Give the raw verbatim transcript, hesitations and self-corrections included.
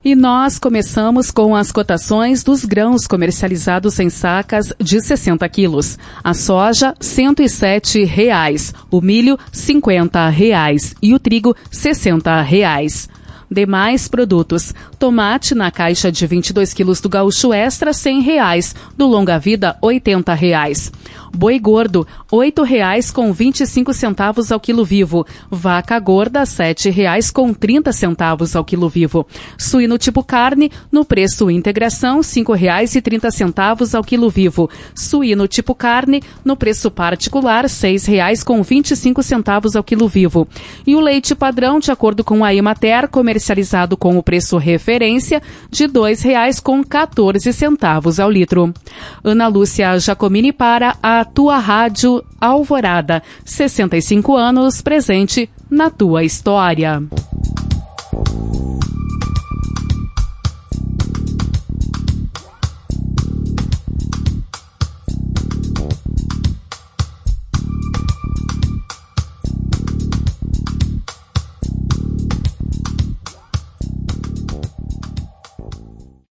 E nós começamos com as cotações dos grãos comercializados em sacas de sessenta quilos. A soja, cento e sete reais. O milho, cinquenta reais. E o trigo, sessenta reais. Demais produtos. Tomate na caixa de vinte e dois quilos do Gaúcho Extra, cem reais. Do Longa Vida, oitenta reais. Boi gordo, oito reais com vinte e cinco centavos ao quilo vivo. Vaca gorda, sete reais com trinta centavos ao quilo vivo. Suíno tipo carne, no preço integração, cinco reais e trinta centavos ao quilo vivo. Suíno tipo carne, no preço particular, seis reais com vinte e cinco centavos ao quilo vivo. E o leite padrão, de acordo com a Emater, comercializado com o preço referência de dois reais com quatorze centavos ao litro. Ana Lúcia Jacomini para a tua Rádio Alvorada. sessenta e cinco anos, presente na tua história.